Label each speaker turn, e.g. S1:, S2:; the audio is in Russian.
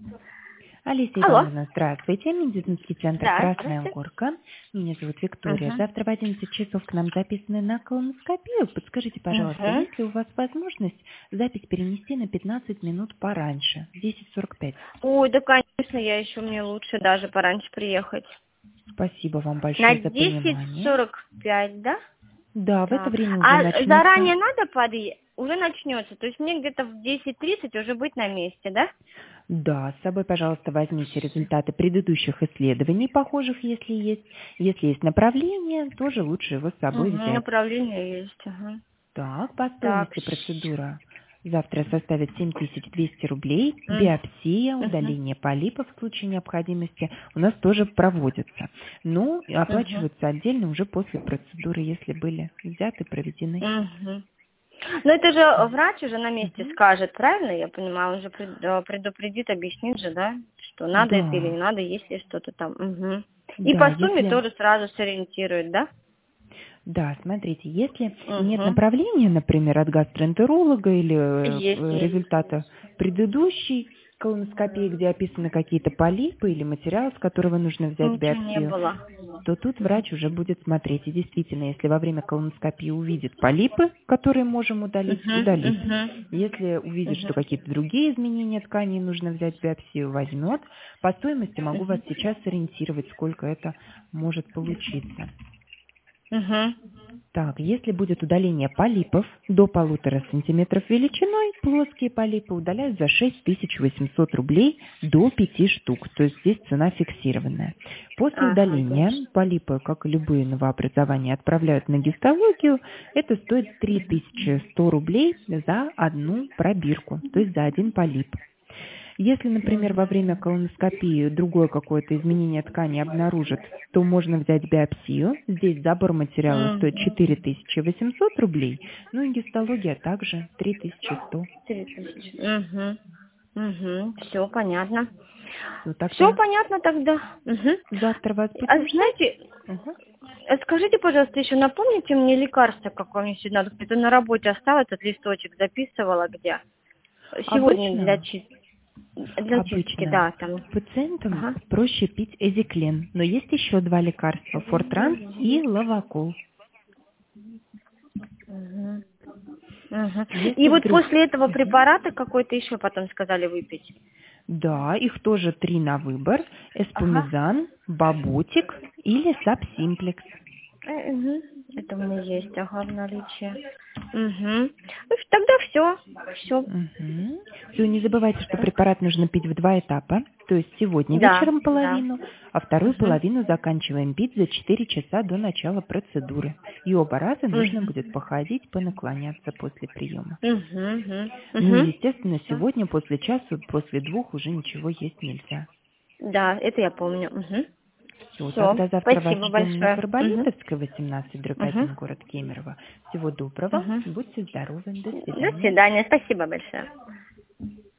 S1: Алиса
S2: Алло.
S1: Ивановна, здравствуйте. Медицинский центр
S2: Да,
S1: «Красная
S2: здравствуйте.
S1: Горка». Меня зовут Виктория.
S2: Угу.
S1: Завтра в 11 часов к нам записаны на колоноскопию. Подскажите, пожалуйста,
S2: Угу.
S1: есть ли у вас возможность запись перенести на 15 минут пораньше, в 10:45?
S2: Ой, да, конечно, мне лучше даже пораньше приехать.
S1: Спасибо вам
S2: На
S1: большое за понимание.
S2: 10:45, да?
S1: Да, в это
S2: Так.
S1: время уже
S2: А
S1: начнется.
S2: заранее надо подъехать? Уже начнется. То есть мне где-то в 10:30 уже быть на месте, да?
S1: Да, с собой, пожалуйста, возьмите результаты предыдущих исследований, похожих, если есть. Если есть направление, тоже лучше его с собой
S2: Угу,
S1: взять.
S2: направление есть. Ага.
S1: Так, по
S2: Так.
S1: стоимости процедура завтра составит 7200 рублей.
S2: Угу.
S1: Биопсия, удаление полипов в случае необходимости у нас тоже проводится. Ну, и
S2: Угу.
S1: оплачиваются отдельно уже после процедуры, если были взяты, проведены.
S2: Угу. Но это же врач уже на месте
S1: Мгм.
S2: скажет, правильно? Я понимаю, он же предупредит, объяснит же, да? Что надо это или не
S1: Да,
S2: надо, если что-то там. Угу. И
S1: да,
S2: по сумме
S1: если...
S2: тоже сразу сориентирует, да?
S1: Да, смотрите, если нет
S2: Угу.
S1: направления, например, от гастроэнтеролога или
S2: Есть.
S1: результата предыдущей колоноскопии, где описаны какие-то полипы или материал, с которого нужно взять
S2: Ничего не
S1: биопсию,
S2: было.
S1: то тут врач уже будет смотреть. И действительно, если во время колоноскопии увидит полипы, которые можем удалить,
S2: Угу.
S1: удалит.
S2: Угу.
S1: Если увидит, что
S2: Угу.
S1: какие-то другие изменения тканей нужно взять биопсию, возьмет. По стоимости могу вас сейчас сориентировать, сколько это может получиться.
S2: Угу.
S1: Так, если будет удаление полипов до 1,5 сантиметров величиной, плоские полипы удаляют за 6800 рублей до 5 штук, то есть здесь цена фиксированная. После
S2: Ага,
S1: удаления
S2: ясно.
S1: полипы, как и любые новообразования, отправляют на гистологию. Это стоит 3100 рублей за одну пробирку, то есть за один полип. Если, например, во время колоноскопии другое какое-то изменение ткани обнаружат, то можно взять биопсию. Здесь забор материала стоит
S2: Угу.
S1: 4800 рублей, ну и гистология также 3100.
S2: 3000. Угу. Угу. Все понятно.
S1: Все,
S2: Все
S1: тогда
S2: понятно тогда. Угу.
S1: завтра вас
S2: А
S1: будем ждать.
S2: знаете,
S1: Мгм.
S2: скажите, пожалуйста, еще напомните мне лекарство, какое мне сегодня надо. Где-то на работе оставила этот листочек, записывала где. Сегодня
S1: Обычно,
S2: для чистки,
S1: обычно
S2: да, там.
S1: пациентам
S2: Ага.
S1: проще пить эзиклен, но есть еще два лекарства – Фортранс и Лавакол.
S2: Угу. Угу. И
S1: Если
S2: вот
S1: вдруг...
S2: после этого
S1: Мгм.
S2: препарата какой-то еще потом сказали выпить.
S1: Да, их тоже 3 на выбор.
S2: Ага.
S1: Эспумизан, Баботик или Сабсимплекс.
S2: Мгм. Это у меня есть, ага, в наличии. Угу. Ну, тогда все. Все.
S1: Все, не забывайте, что препарат нужно пить в 2 этапа. То есть сегодня
S2: Да,
S1: вечером
S2: да.
S1: половину, а вторую
S2: Угу.
S1: половину заканчиваем пить за 4 часа до начала процедуры. И оба раза нужно
S2: Угу.
S1: будет походить, понаклоняться после приема.
S2: Угу.
S1: Ну и,
S2: Угу.
S1: естественно, сегодня после часа, после 2 уже ничего есть нельзя.
S2: Да, это я помню. Угу.
S1: Все,
S2: Все.
S1: тогда завтра вас
S2: Спасибо
S1: ждем на
S2: большое. Угу.
S1: Горболитовской, 18/1,
S2: Угу.
S1: город Кемерово. Всего доброго,
S2: Угу.
S1: будьте здоровы, до
S2: До
S1: свидания.
S2: свидания. Спасибо большое.